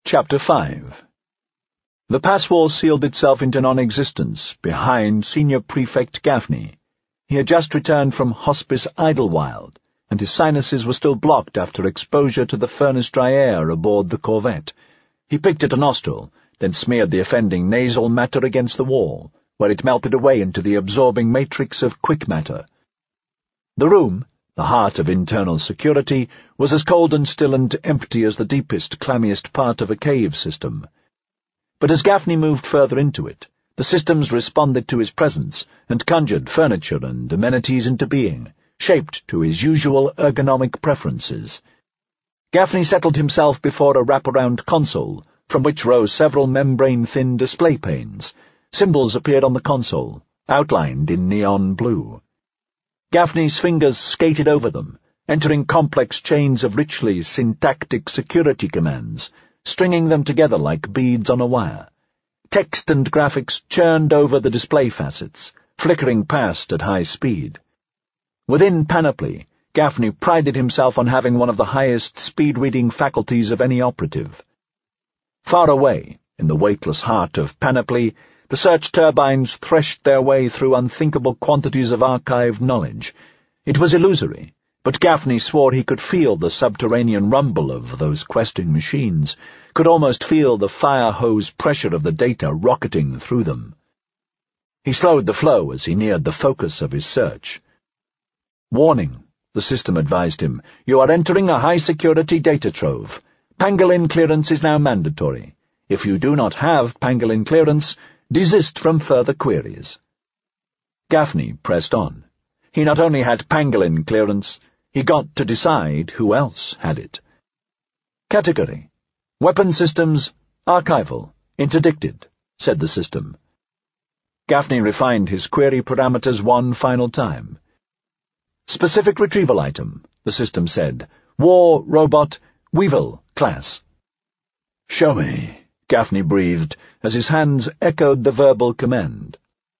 Chapter 5. The pass wall sealed itself into non-existence behind Senior Prefect Gaffney. He had just returned from Hospice Idlewild, and his sinuses were still blocked after exposure to the furnace-dry air aboard the corvette. He picked at a nostril, then smeared the offending nasal matter against the wall, where it melted away into the absorbing matrix of quick matter. The room, the heart of internal security, was as cold and still and empty as the deepest, clammiest part of a cave system. But as Gaffney moved further into it, the systems responded to his presence and conjured furniture and amenities into being, shaped to his usual ergonomic preferences. Gaffney settled himself before a wraparound console, from which rose several membrane-thin display panes. Symbols appeared on the console, outlined in neon blue. Gaffney's fingers skated over them, entering complex chains of richly syntactic security commands, stringing them together like beads on a wire. Text and graphics churned over the display facets, flickering past at high speed. Within Panoply, Gaffney prided himself on having one of the highest speed-reading faculties of any operative. Far away, in the weightless heart of Panoply, the search turbines threshed their way through unthinkable quantities of archived knowledge. It was illusory, but Gaffney swore he could feel the subterranean rumble of those questing machines, could almost feel the fire-hose pressure of the data rocketing through them. He slowed the flow as he neared the focus of his search. "Warning," the system advised him. "You are entering a high-security data trove. Pangolin clearance is now mandatory. If you do not have Pangolin clearance, desist from further queries." Gaffney pressed on. He not only had Pangolin clearance, he got to decide who else had it. "Category: Weapon Systems, Archival, Interdicted," said the system. Gaffney refined his query parameters one final time. "Specific retrieval item," the system said. "War Robot, Weevil, class." "Show me," Gaffney breathed, as his hands echoed the verbal command.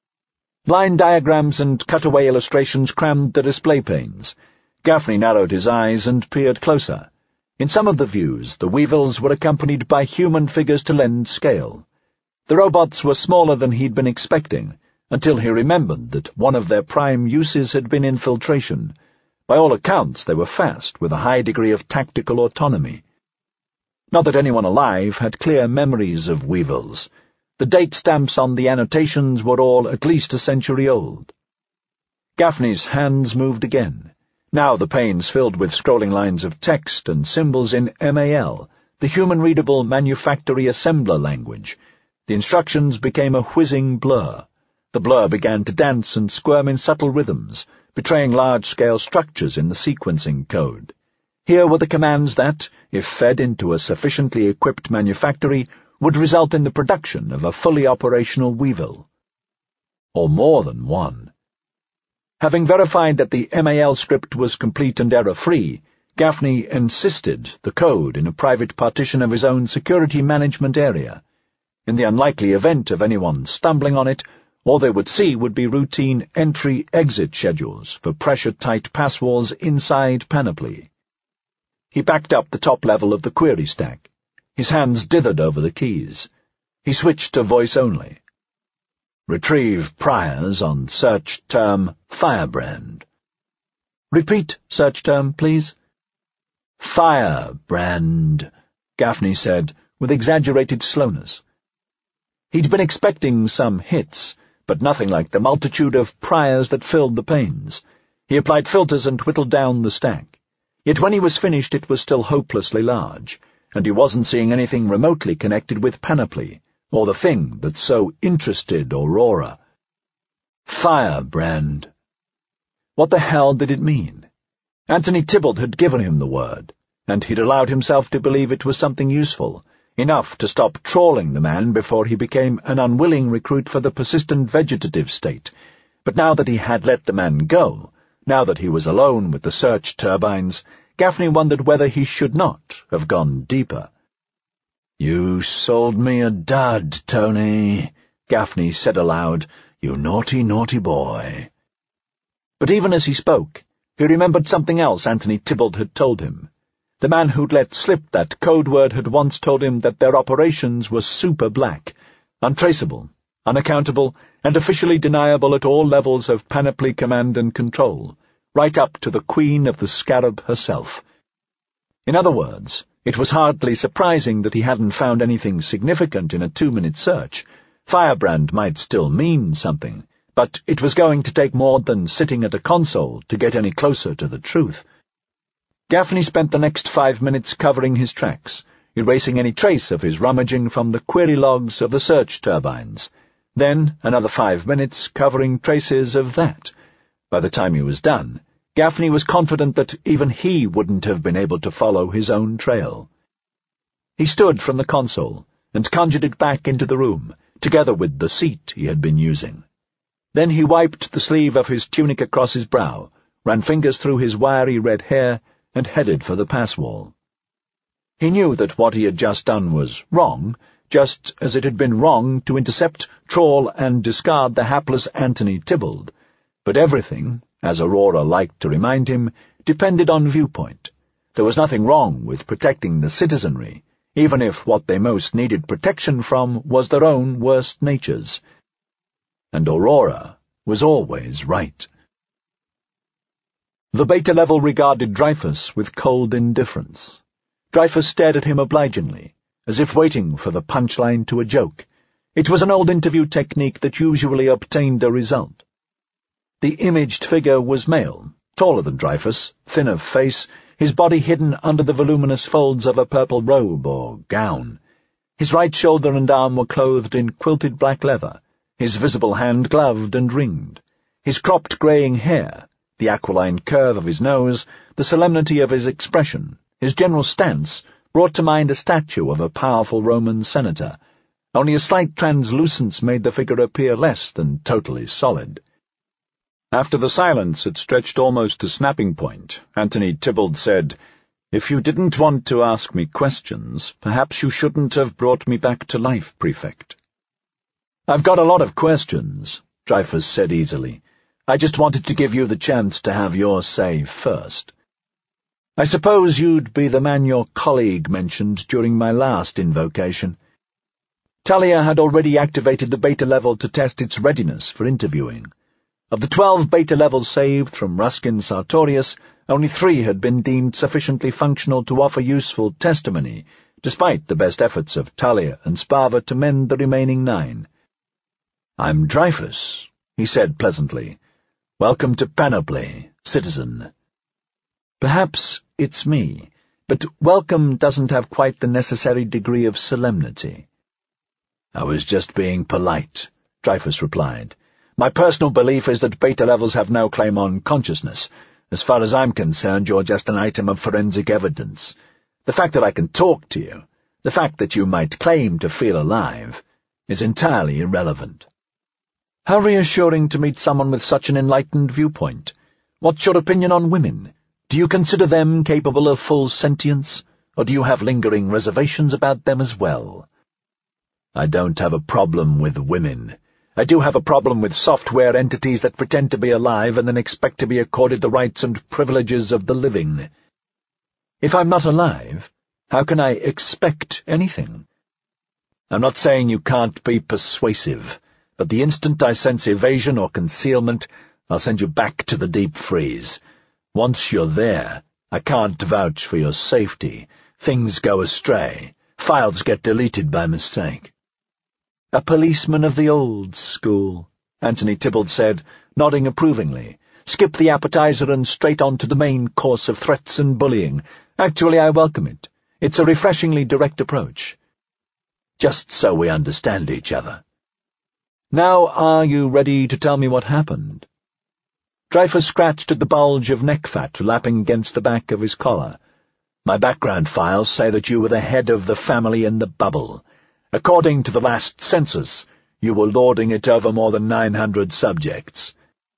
Line diagrams and cutaway illustrations crammed the display panes. Gaffney narrowed his eyes and peered closer. In some of the views, the Weevils were accompanied by human figures to lend scale. The robots were smaller than he'd been expecting, until he remembered that one of their prime uses had been infiltration. By all accounts, they were fast, with a high degree of tactical autonomy. Not that anyone alive had clear memories of Weevils. The date stamps on the annotations were all at least a century old. Gaffney's hands moved again. Now the panes filled with scrolling lines of text and symbols in MAL, the human-readable manufactory assembler language. The instructions became a whizzing blur. The blur began to dance and squirm in subtle rhythms, betraying large-scale structures in the sequencing code. Here were the commands that, if fed into a sufficiently equipped manufactory, would result in the production of a fully operational Weevil. Or more than one. Having verified that the MAL script was complete and error-free, Gaffney encysted the code in a private partition of his own security management area. In the unlikely event of anyone stumbling on it, all they would see would be routine entry-exit schedules for pressure-tight pass walls inside Panoply. He backed up the top level of the query stack. His hands dithered over the keys. He switched to voice only. "Retrieve priors on search term Firebrand." "Repeat search term, please." "Firebrand," Gaffney said, with exaggerated slowness. He'd been expecting some hits, but nothing like the multitude of priors that filled the panes. He applied filters and whittled down the stack. Yet when he was finished it was still hopelessly large, and he wasn't seeing anything remotely connected with Panoply, or the thing that so interested Aurora. Firebrand. What the hell did it mean? Anthony Tybalt had given him the word, and he'd allowed himself to believe it was something useful, enough to stop trawling the man before he became an unwilling recruit for the persistent vegetative state. But now that he had let the man go, now that he was alone with the search turbines, Gaffney wondered whether he should not have gone deeper. "You sold me a dud, Tony," Gaffney said aloud. "You naughty, naughty boy." But even as he spoke, he remembered something else Anthony Tybalt had told him. The man who'd let slip that code word had once told him that their operations were super black, untraceable, unaccountable, and officially deniable at all levels of Panoply command and control, right up to the Queen of the Scarab herself. In other words, it was hardly surprising that he hadn't found anything significant in a 2-minute search. Firebrand might still mean something, but it was going to take more than sitting at a console to get any closer to the truth. Gaffney spent the next 5 minutes covering his tracks, erasing any trace of his rummaging from the query logs of the search turbines. Then another 5 minutes covering traces of that. By the time he was done, Gaffney was confident that even he wouldn't have been able to follow his own trail. He stood from the console and conjured it back into the room, together with the seat he had been using. Then he wiped the sleeve of his tunic across his brow, ran fingers through his wiry red hair, and headed for the pass wall. He knew that what he had just done was wrong, just as it had been wrong to intercept, trawl, and discard the hapless Anthony Tybalt, but everything, as Aurora liked to remind him, depended on viewpoint. There was nothing wrong with protecting the citizenry, even if what they most needed protection from was their own worst natures. And Aurora was always right. The Beta level regarded Dreyfus with cold indifference. Dreyfus stared at him obligingly, as if waiting for the punchline to a joke. It was an old interview technique that usually obtained a result. The imaged figure was male, taller than Dreyfus, thin of face, his body hidden under the voluminous folds of a purple robe or gown. His right shoulder and arm were clothed in quilted black leather, his visible hand gloved and ringed. His cropped greying hair, the aquiline curve of his nose, the solemnity of his expression, his general stance, brought to mind a statue of a powerful Roman senator. Only a slight translucence made the figure appear less than totally solid. After the silence had stretched almost to snapping point, Anthony Tybalt said, "If you didn't want to ask me questions, perhaps you shouldn't have brought me back to life, Prefect." "I've got a lot of questions," Dreyfus said easily. "I just wanted to give you the chance to have your say first. I suppose you'd be the man your colleague mentioned during my last invocation." Talia had already activated the Beta level to test its readiness for interviewing. Of the 12 Beta levels saved from Ruskin Sartorius, only 3 had been deemed sufficiently functional to offer useful testimony, despite the best efforts of Talia and Spava to mend the remaining 9. "I'm Dreyfus," he said pleasantly. "Welcome to Panoply, citizen." "Perhaps it's me, but welcome doesn't have quite the necessary degree of solemnity." "I was just being polite," Dreyfus replied. "My personal belief is that Beta levels have no claim on consciousness. As far as I'm concerned, you're just an item of forensic evidence. The fact that I can talk to you, the fact that you might claim to feel alive, is entirely irrelevant." "How reassuring to meet someone with such an enlightened viewpoint. What's your opinion on women? Do you consider them capable of full sentience, or do you have lingering reservations about them as well?" "I don't have a problem with women. I do have a problem with software entities that pretend to be alive and then expect to be accorded the rights and privileges of the living." "If I'm not alive, how can I expect anything?" "I'm not saying you can't be persuasive, but the instant I sense evasion or concealment, I'll send you back to the deep freeze. Once you're there, I can't vouch for your safety. Things go astray. Files get deleted by mistake." "A policeman of the old school," Anthony Tybalt said, nodding approvingly. "Skip the appetizer and straight on to the main course of threats and bullying. Actually, I welcome it. It's a refreshingly direct approach. Just so we understand each other. Now are you ready to tell me what happened?" Dreyfus scratched at the bulge of neck fat lapping against the back of his collar. "My background files say that you were the head of the family in the bubble. According to the last census, you were lording it over more than 900 subjects.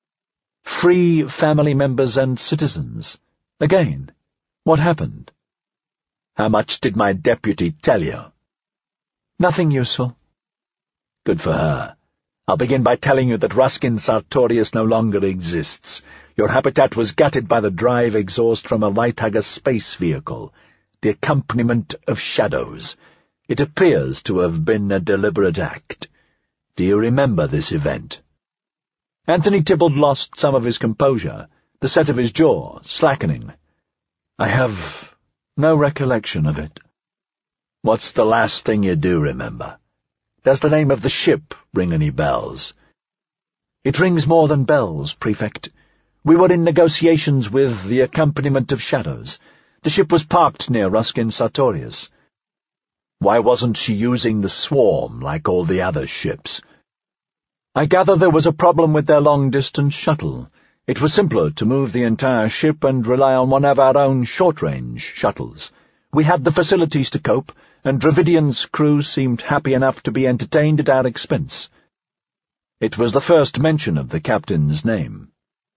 Free family members and citizens. Again, what happened?" "How much did my deputy tell you?" "Nothing useful." "Good for her. I'll begin by telling you that Ruskin Sartorius no longer exists. Your habitat was gutted by the drive exhaust from a Lighthugger space vehicle. the accompaniment of shadows. It appears to have been a deliberate act. Do you remember this event?" Anthony Tybalt lost some of his composure, the set of his jaw slackening. "I have no recollection of it." "What's the last thing you do remember? Does the name of the ship ring any bells?" "It rings more than bells, Prefect. We were in negotiations with the accompaniment of shadows. The ship was parked near Ruskin Sartorius." "Why wasn't she using the swarm like all the other ships?" "I gather there was a problem with their long-distance shuttle. It was simpler to move the entire ship and rely on one of our own short-range shuttles. We had the facilities to cope, and Dravidian's crew seemed happy enough to be entertained at our expense." It was the first mention of the captain's name.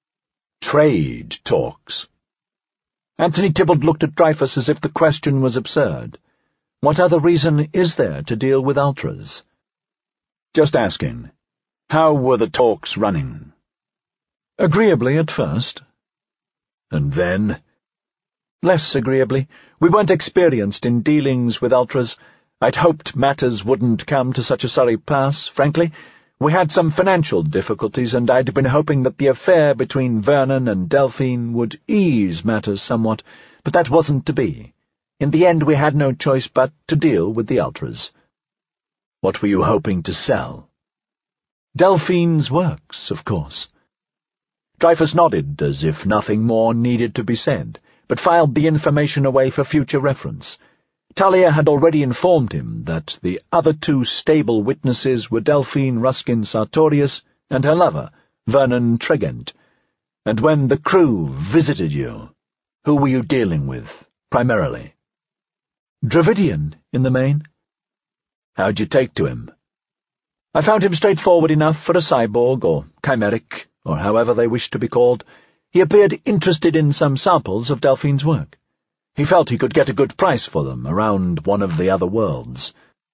"Trade talks." Anthony Tybalt looked at Dreyfus as if the question was absurd. "What other reason is there to deal with Ultras?" "Just asking. How were the talks running?" "Agreeably at first." "And then?" "Less agreeably. We weren't experienced in dealings with Ultras. I'd hoped matters wouldn't come to such a sorry pass, frankly. We had some financial difficulties, and I'd been hoping that the affair between Vernon and Delphine would ease matters somewhat, but that wasn't to be. In the end we had no choice but to deal with the Ultras." "What were you hoping to sell?" "Delphine's works, of course." Dreyfus nodded as if nothing more needed to be said, but filed the information away for future reference. Talia had already informed him that the other two stable witnesses were Delphine Ruskin Sartorius and her lover, Vernon Tregent. "And when the crew visited you, who were you dealing with, primarily?" "Dravidian, in the main." "How'd you take to him?" "I found him straightforward enough for a cyborg, or chimeric, or however they wished to be called. He appeared interested in some samples of Delphine's work. He felt he could get a good price for them around one of the other worlds."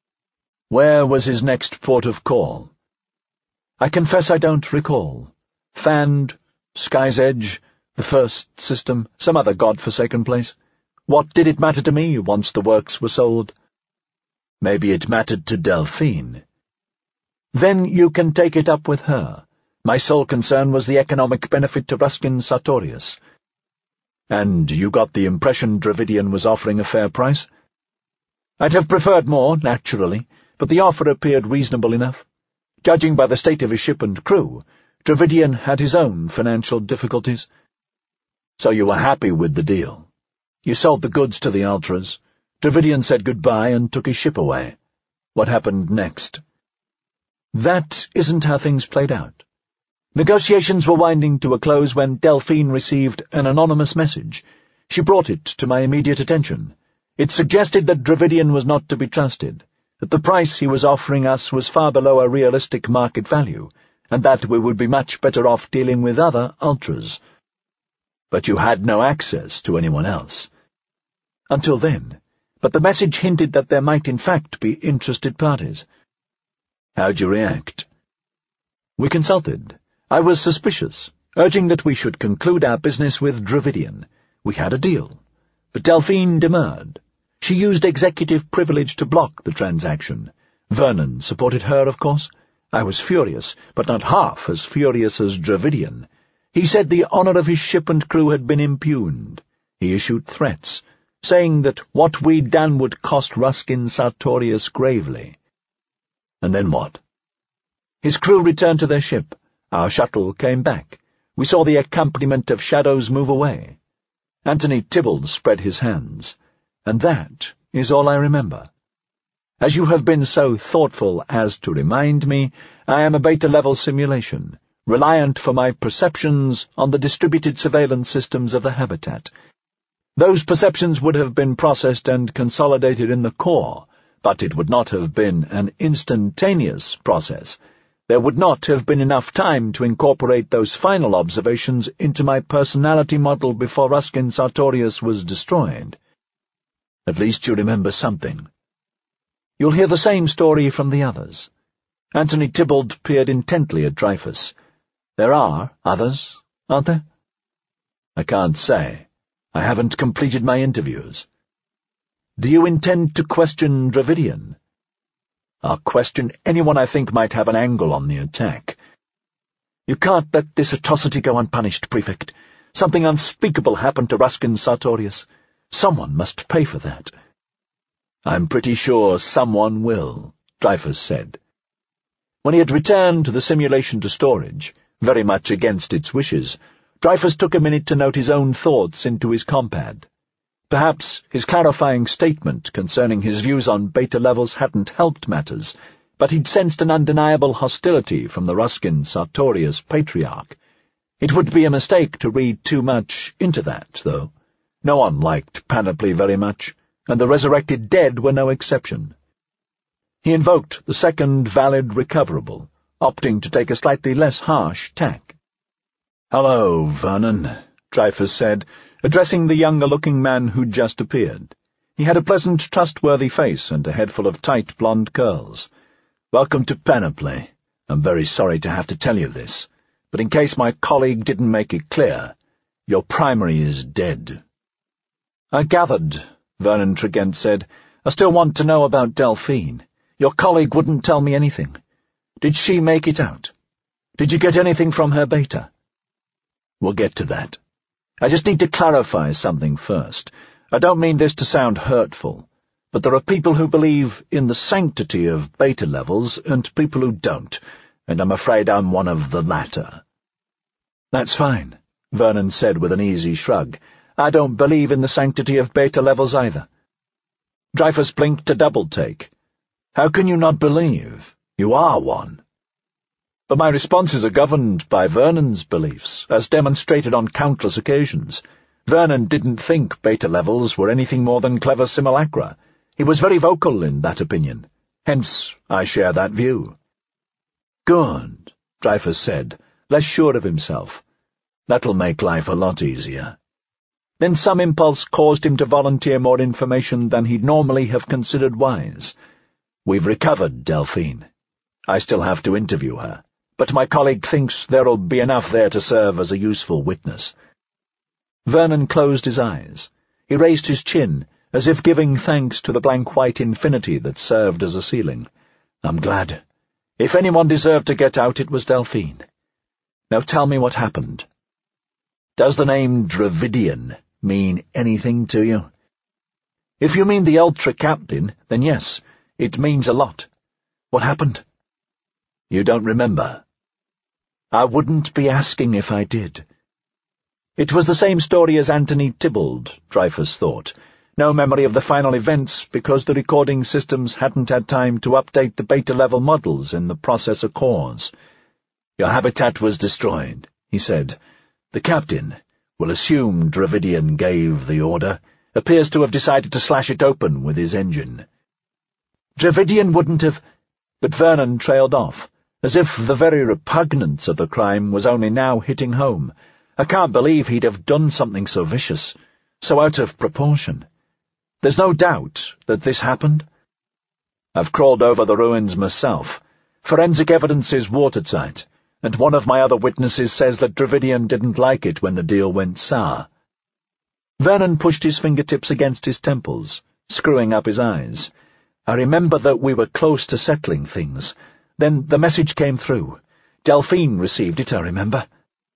"Where was his next port of call?" "I confess I don't recall. Fand, Sky's Edge, the First System, some other god-forsaken place. What did it matter to me once the works were sold?" "Maybe it mattered to Delphine." "Then you can take it up with her. My sole concern was the economic benefit to Ruskin Sartorius." "And you got the impression Dravidian was offering a fair price?" "I'd have preferred more, naturally, but the offer appeared reasonable enough. Judging by the state of his ship and crew, Dravidian had his own financial difficulties." "So you were happy with the deal? You sold the goods to the Ultras. Dravidian said goodbye and took his ship away. What happened next?" "That isn't how things played out. Negotiations were winding to a close when Delphine received an anonymous message. She brought it to my immediate attention. It suggested that Dravidian was not to be trusted, that the price he was offering us was far below a realistic market value, and that we would be much better off dealing with other Ultras." "But you had no access to anyone else." "Until then, but the message hinted that there might in fact be interested parties." "How'd you react?" "We consulted. I was suspicious, urging that we should conclude our business with Dravidian. We had a deal. But Delphine demurred. She used executive privilege to block the transaction. Vernon supported her, of course. I was furious, but not half as furious as Dravidian. He said the honor of his ship and crew had been impugned. He issued threats, saying that what we'd done would cost Ruskin Sartorius gravely." "And then what?" "His crew returned to their ship. Our shuttle came back. We saw the accompaniment of shadows move away." Anthony Tybalt spread his hands. "And that is all I remember. As you have been so thoughtful as to remind me, I am a beta-level simulation, reliant for my perceptions on the distributed surveillance systems of the habitat. Those perceptions would have been processed and consolidated in the core, but it would not have been an instantaneous process. There would not have been enough time to incorporate those final observations into my personality model before Ruskin Sartorius was destroyed." "At least you remember something." "You'll hear the same story from the others." Anthony Tybalt peered intently at Dreyfus. "There are others, aren't there?" "I can't say. I haven't completed my interviews." Do you intend to question Dravidian?" "I'll question anyone I think might have an angle on the attack." "You can't let this atrocity go unpunished, Prefect. Something unspeakable happened to Ruskin Sartorius. Someone must pay for that." "I'm pretty sure someone will," Dreyfus said. When he had returned the simulation to storage, very much against its wishes, Dreyfus took a minute to note his own thoughts into his compad. Perhaps his clarifying statement concerning his views on beta levels hadn't helped matters, but he'd sensed an undeniable hostility from the Ruskin Sartorius patriarch. It would be a mistake to read too much into that, though. No one liked Panoply very much, and the resurrected dead were no exception. He invoked the second valid recoverable, opting to take a slightly less harsh tack. "Hello, Vernon," Dreyfus said, addressing the younger-looking man who'd just appeared. He had a pleasant, trustworthy face and a head full of tight blonde curls. "Welcome to Panoply. I'm very sorry to have to tell you this, but in case my colleague didn't make it clear, your primary is dead." "I gathered," Vernon Tregent said. "I still want to know about Delphine. Your colleague wouldn't tell me anything. Did she make it out? Did you get anything from her beta?" "We'll get to that. I just need to clarify something first. I don't mean this to sound hurtful, but there are people who believe in the sanctity of beta levels and people who don't, and I'm afraid I'm one of the latter." "That's fine," Vernon said with an easy shrug. "I don't believe in the sanctity of beta levels either." Dreyfus blinked a double-take. "How can you not believe? You are one." "But my responses are governed by Vernon's beliefs, as demonstrated on countless occasions. Vernon didn't think beta levels were anything more than clever simulacra. He was very vocal in that opinion. Hence, I share that view." "Good," Dreyfus said, less sure of himself. "That'll make life a lot easier." Then some impulse caused him to volunteer more information than he'd normally have considered wise. "We've recovered Delphine. I still have to interview her, but my colleague thinks there'll be enough there to serve as a useful witness." Vernon closed his eyes. He raised his chin, as if giving thanks to the blank white infinity that served as a ceiling. "I'm glad. If anyone deserved to get out, it was Delphine. Now tell me what happened. Does the name Dravidian mean anything to you?" "If you mean the Ultra Captain, then yes, it means a lot. What happened?" "You don't remember?" "I wouldn't be asking if I did." It was the same story as Anthony Tybalt, Dreyfus thought. No memory of the final events because the recording systems hadn't had time to update the beta-level models in the processor cores. "Your habitat was destroyed," he said. "The captain, we'll assume Dravidian gave the order, appears to have decided to slash it open with his engine." "Dravidian wouldn't have—" But Vernon trailed off, as if the very repugnance of the crime was only now hitting home. "I can't believe he'd have done something so vicious, so out of proportion. There's no doubt that this happened?" "I've crawled over the ruins myself. Forensic evidence is watertight, and one of my other witnesses says that Dravidian didn't like it when the deal went sour." Vernon pushed his fingertips against his temples, screwing up his eyes. "I remember that we were close to settling things. Then the message came through. Delphine received it, I remember.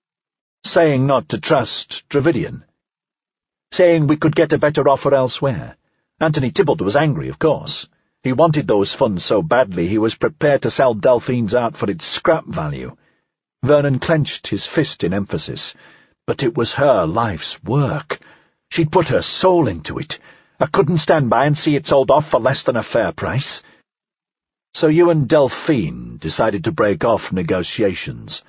Saying not to trust Dravidian. Saying we could get a better offer elsewhere. Anthony Tybalt was angry, of course. He wanted those funds so badly he was prepared to sell Delphine's art for its scrap value." Vernon clenched his fist in emphasis. "But it was her life's work. She'd put her soul into it. I couldn't stand by and see it sold off for less than a fair price." "So you and Delphine decided to break off negotiations.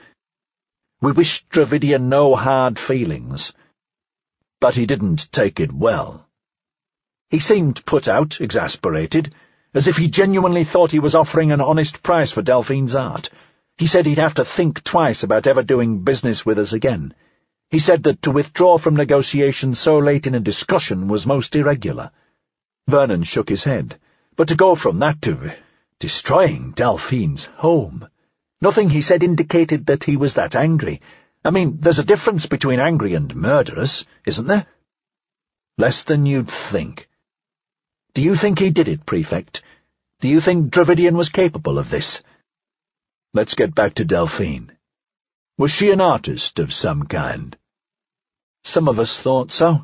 We wished Dravidian no hard feelings. But he didn't take it well. He seemed put out, exasperated, as if he genuinely thought he was offering an honest price for Delphine's art. He said he'd have to think twice about ever doing business with us again. He said that to withdraw from negotiations so late in a discussion was most irregular." Vernon shook his head. "But to go from that to destroying Delphine's home. Nothing he said indicated that he was that angry. I mean, there's a difference between angry and murderous, isn't there?" "Less than you'd think." Do you think he did it, Prefect? Do you think Dravidian was capable of this? Let's get back to Delphine. Was she an artist of some kind? Some of us thought so.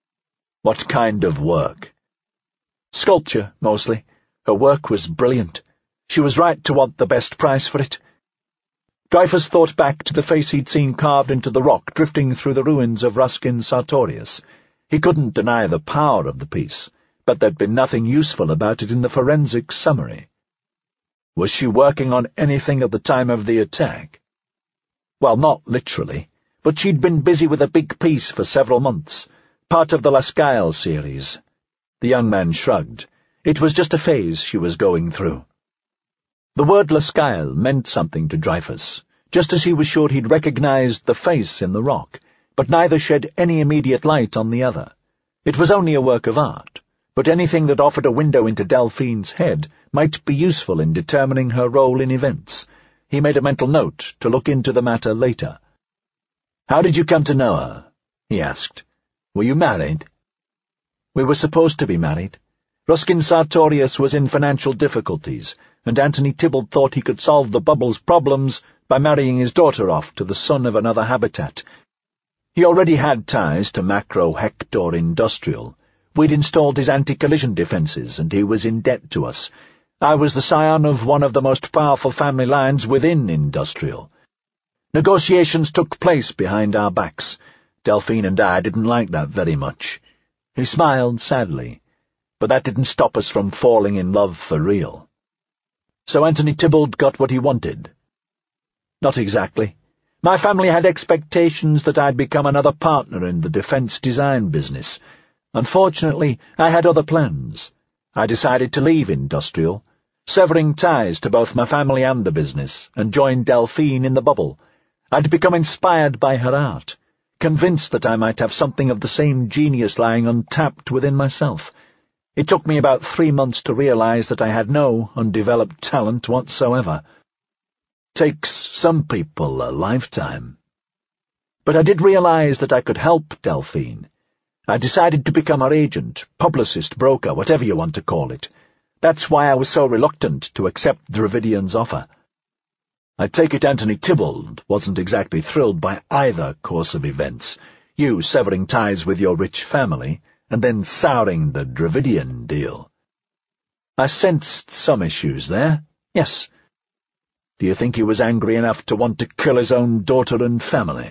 What kind of work? Sculpture, mostly. Her work was brilliant. She was right to want the best price for it. Dreyfus thought back to the face he'd seen carved into the rock drifting through the ruins of Ruskin Sartorius. He couldn't deny the power of the piece, but there'd been nothing useful about it in the forensic summary. Was she working on anything at the time of the attack? Well, not literally, but she'd been busy with a big piece for several months, part of the Lascaux series. The young man shrugged. It was just a phase she was going through. The word Lascaux meant something to Dreyfus, just as he was sure he'd recognized the face in the rock, but neither shed any immediate light on the other. It was only a work of art, but anything that offered a window into Delphine's head might be useful in determining her role in events. He made a mental note to look into the matter later. "How did you come to know her?" he asked. "Were you married?" "We were supposed to be married. Ruskin Sartorius was in financial difficulties, and Anthony Tybalt thought he could solve the bubble's problems by marrying his daughter off to the son of another habitat. He already had ties to Macro Hector Industrial. We'd installed his anti-collision defenses, and he was in debt to us. I was the scion of one of the most powerful family lines within Industrial. Negotiations took place behind our backs. Delphine and I didn't like that very much." He smiled sadly. "But that didn't stop us from falling in love for real." "So Anthony Tybalt got what he wanted?" "Not exactly. My family had expectations that I'd become another partner in the defense design business. Unfortunately, I had other plans. I decided to leave Industrial, severing ties to both my family and the business, and join Delphine in the bubble. I'd become inspired by her art, convinced that I might have something of the same genius lying untapped within myself. It took me about 3 months to realize that I had no undeveloped talent whatsoever. Takes some people a lifetime. But I did realize that I could help Delphine. I decided to become her agent, publicist, broker, whatever you want to call it. That's why I was so reluctant to accept Dravidian's offer. I take it Anthony Tybalt wasn't exactly thrilled by either course of events, you severing ties with your rich family, and then souring the Dravidian deal. I sensed some issues there, yes. Do you think he was angry enough to want to kill his own daughter and family?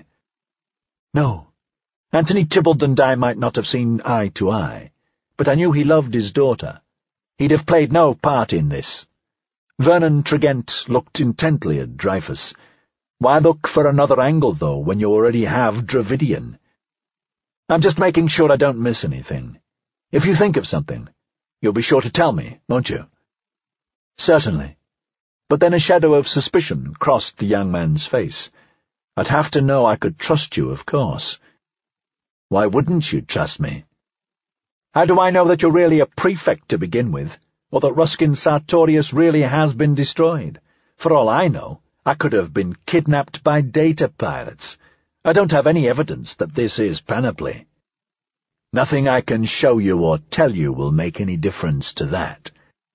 No. Anthony Tybalt and I might not have seen eye to eye, but I knew he loved his daughter. He'd have played no part in this. Vernon Tregent looked intently at Dreyfus. Why look for another angle, though, when you already have Dravidian? I'm just making sure I don't miss anything. If you think of something, you'll be sure to tell me, won't you? Certainly. But then a shadow of suspicion crossed the young man's face. I'd have to know I could trust you, of course. Why wouldn't you trust me? How do I know that you're really a prefect to begin with, or that Ruskin Sartorius really has been destroyed? For all I know, I could have been kidnapped by data pirates. I don't have any evidence that this is Panoply. Nothing I can show you or tell you will make any difference to that.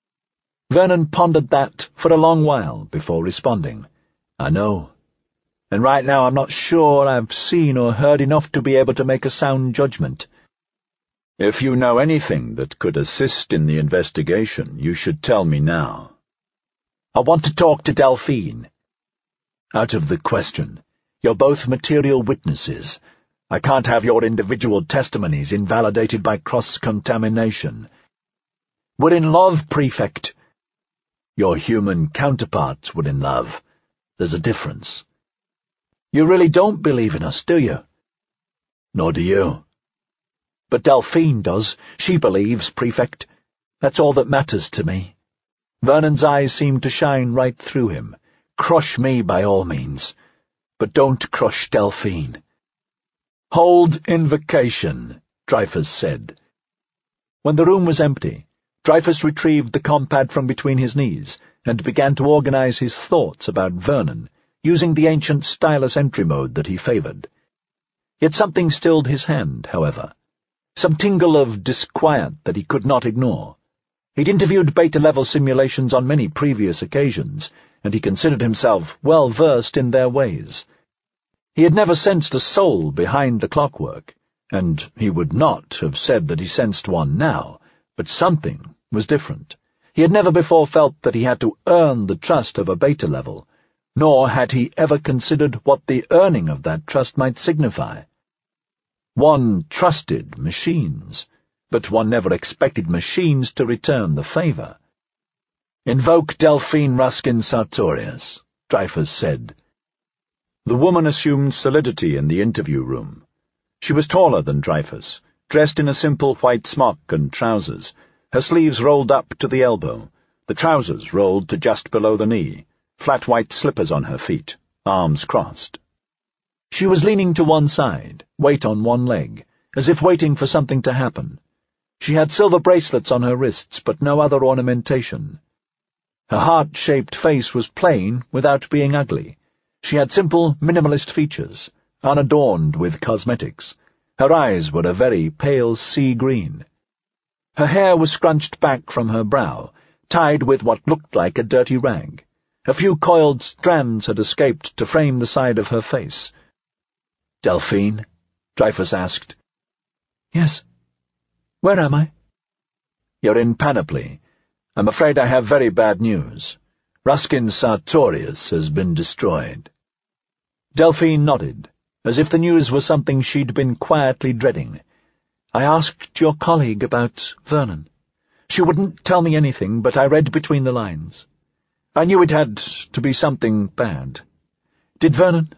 Vernon pondered that for a long while before responding. I know. And right now I'm not sure I've seen or heard enough to be able to make a sound judgment. If you know anything that could assist in the investigation, you should tell me now. I want to talk to Delphine. Out of the question. You're both material witnesses. I can't have your individual testimonies invalidated by cross-contamination. We're in love, Prefect. Your human counterparts were in love. There's a difference. You really don't believe in us, do you? Nor do you. But Delphine does. She believes, Prefect. That's all that matters to me. Vernon's eyes seemed to shine right through him. Crush me by all means. But don't crush Delphine. Hold invocation, Dreyfus said. When the room was empty, Dreyfus retrieved the compad from between his knees and began to organize his thoughts about Vernon, using the ancient stylus entry mode that he favored. Yet something stilled his hand, however. Some tingle of disquiet that he could not ignore. He'd interviewed beta-level simulations on many previous occasions, and he considered himself well versed in their ways. He had never sensed a soul behind the clockwork, and he would not have said that he sensed one now, but something was different. He had never before felt that he had to earn the trust of a beta-level, nor had he ever considered what the earning of that trust might signify. One trusted machines, but one never expected machines to return the favor. "Invoke Delphine Ruskin Sartorius," Dreyfus said. The woman assumed solidity in the interview room. She was taller than Dreyfus, dressed in a simple white smock and trousers, her sleeves rolled up to the elbow, the trousers rolled to just below the knee, flat white slippers on her feet, arms crossed. She was leaning to one side, weight on one leg, as if waiting for something to happen. She had silver bracelets on her wrists, but no other ornamentation. Her heart-shaped face was plain without being ugly. She had simple, minimalist features, unadorned with cosmetics. Her eyes were a very pale sea green. Her hair was scrunched back from her brow, tied with what looked like a dirty rag. A few coiled strands had escaped to frame the side of her face. "Delphine?" Dreyfus asked. "Yes. Where am I?" "You're in Panoply. I'm afraid I have very bad news. Ruskin Sartorius has been destroyed." Delphine nodded, as if the news was something she'd been quietly dreading. "I asked your colleague about Vernon. She wouldn't tell me anything, but I read between the lines. I knew it had to be something bad. Did Vernon?"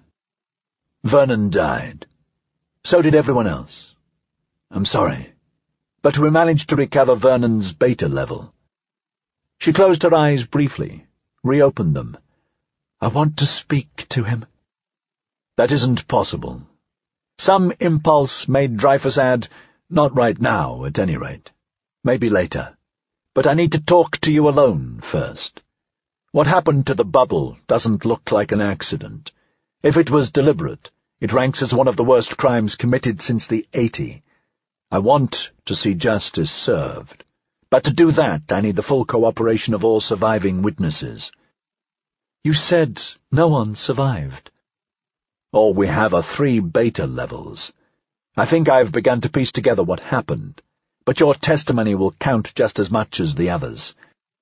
"Vernon died. So did everyone else. I'm sorry. But we managed to recover Vernon's beta level." She closed her eyes briefly, reopened them. "I want to speak to him." "That isn't possible." Some impulse made Dreyfus add, "Not right now, at any rate. Maybe later. But I need to talk to you alone first. What happened to the bubble doesn't look like an accident. If it was deliberate, it ranks as one of the worst crimes committed since the 80s. I want to see justice served. But to do that, I need the full cooperation of all surviving witnesses." "You said no one survived." "All we have are 3 beta levels. I think I've begun to piece together what happened, but your testimony will count just as much as the others."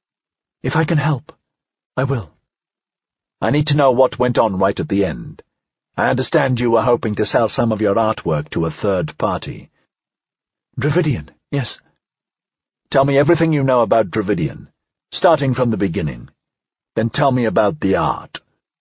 "If I can help, I will." "I need to know what went on right at the end. I understand you were hoping to sell some of your artwork to a third party." "Dravidian, yes." "Tell me everything you know about Dravidian, starting from the beginning. Then tell me about the art."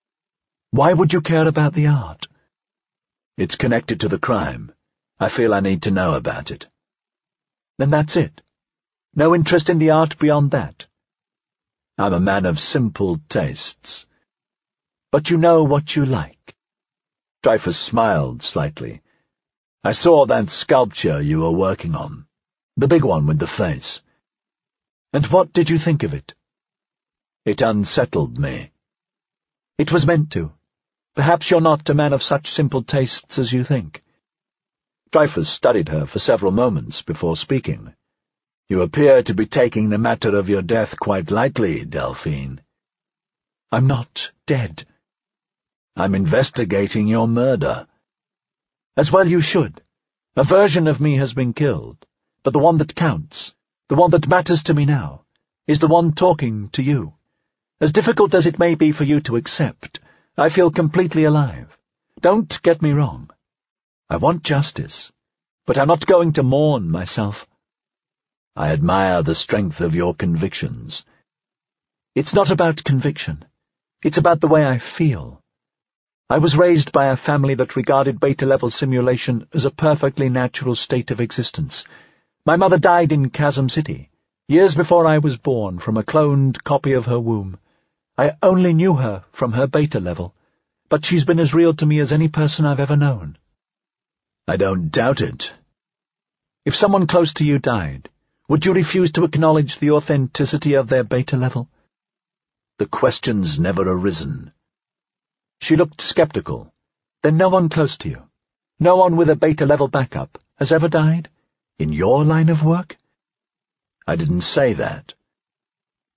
"Why would you care about the art?" "It's connected to the crime. I feel I need to know about it." "Then that's it? No interest in the art beyond that?" "I'm a man of simple tastes." "But you know what you like." Dreyfus smiled slightly. "I saw that sculpture you were working on. The big one with the face." "And what did you think of it?" "It unsettled me." "It was meant to. Perhaps you're not a man of such simple tastes as you think." Dreyfus studied her for several moments before speaking. "You appear to be taking the matter of your death quite lightly, Delphine." "I'm not dead." "I'm investigating your murder." "As well you should. A version of me has been killed, but the one that counts, the one that matters to me now, is the one talking to you. As difficult as it may be for you to accept, I feel completely alive. Don't get me wrong. I want justice, but I'm not going to mourn myself." "I admire the strength of your convictions." "It's not about conviction. It's about the way I feel. I was raised by a family that regarded beta-level simulation as a perfectly natural state of existence. My mother died in Chasm City, years before I was born, from a cloned copy of her womb. I only knew her from her beta level, but she's been as real to me as any person I've ever known." "I don't doubt it." "If someone close to you died, would you refuse to acknowledge the authenticity of their beta level?" "The question's never arisen." She looked skeptical. "Then no one close to you, no one with a beta level backup, has ever died? In your line of work?" "I didn't say that.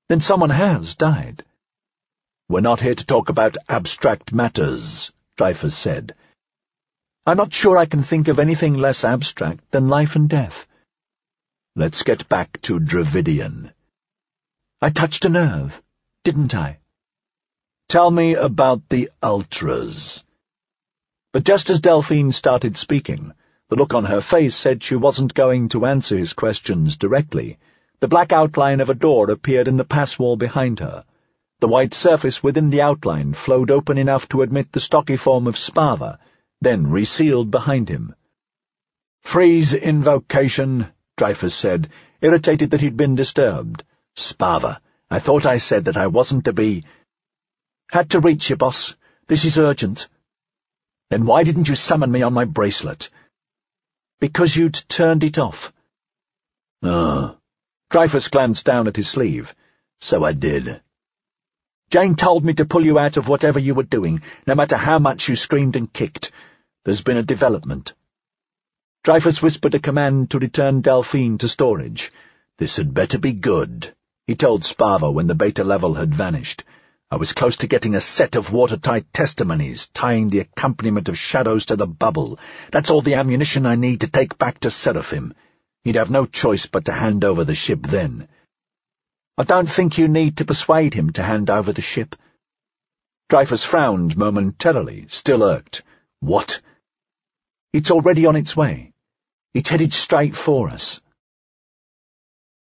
Then someone has died. We're not here to talk about abstract matters, Dreyfus said. I'm not sure I can think of anything less abstract than life and death. Let's get back to Dravidian. I touched a nerve, didn't I? Tell me about the Ultras. But just as Delphine started speaking, the look on her face said she wasn't going to answer his questions directly. The black outline of a door appeared in the pass wall behind her. The white surface within the outline flowed open enough to admit the stocky form of Spava, then resealed behind him. Freeze invocation, Dreyfus said, irritated that he'd been disturbed. Spava, I thought I said that I wasn't to be— Had to reach you, boss. This is urgent. Then why didn't you summon me on my bracelet? Because you'd turned it off. Dreyfus glanced down at his sleeve. So I did. Jane told me to pull you out of whatever you were doing, no matter how much you screamed and kicked. There's been a development. Dreyfus whispered a command to return Delphine to storage. This had better be good, he told Spava when the beta level had vanished. I was close to getting a set of watertight testimonies, tying the accompaniment of shadows to the bubble. That's all the ammunition I need to take back to Seraphim. He'd have no choice but to hand over the ship then. I don't think you need to persuade him to hand over the ship. Dreyfus frowned momentarily, still irked. What? It's already on its way. It's headed straight for us.